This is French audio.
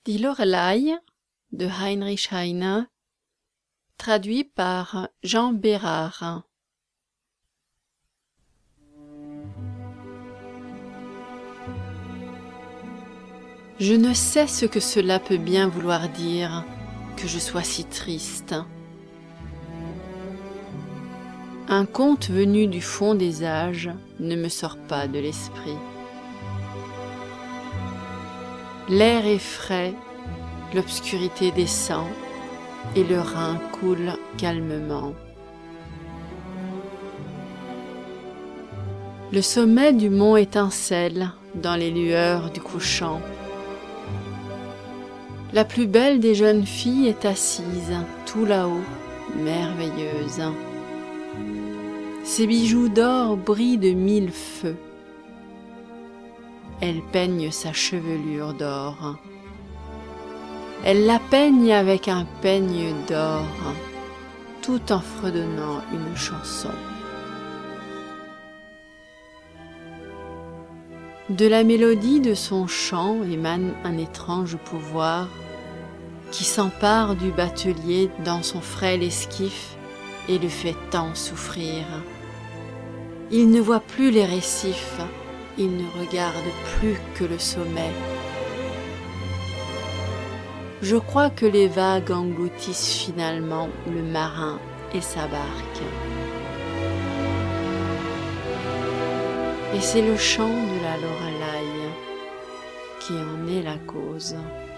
Die Loreley de Heinrich Heine, traduit par Jean Bérard. Je ne sais ce que cela peut bien vouloir dire, que je sois si triste. Un conte venu du fond des âges ne me sort pas de l'esprit. L'air est frais, l'obscurité descend, et le Rhin coule calmement. Le sommet du mont étincelle dans les lueurs du couchant. La plus belle des jeunes filles est assise, tout là-haut, merveilleuse. Ses bijoux d'or brillent de mille feux. Elle peigne sa chevelure d'or. Elle la peigne avec un peigne d'or, tout en fredonnant une chanson. De la mélodie de son chant émane un étrange pouvoir qui s'empare du batelier dans son frêle esquif et le fait tant souffrir. Il ne voit plus les récifs, il ne regarde plus que le sommet. Je crois que les vagues engloutissent finalement le marin et sa barque. Et c'est le chant de la Loreley qui en est la cause.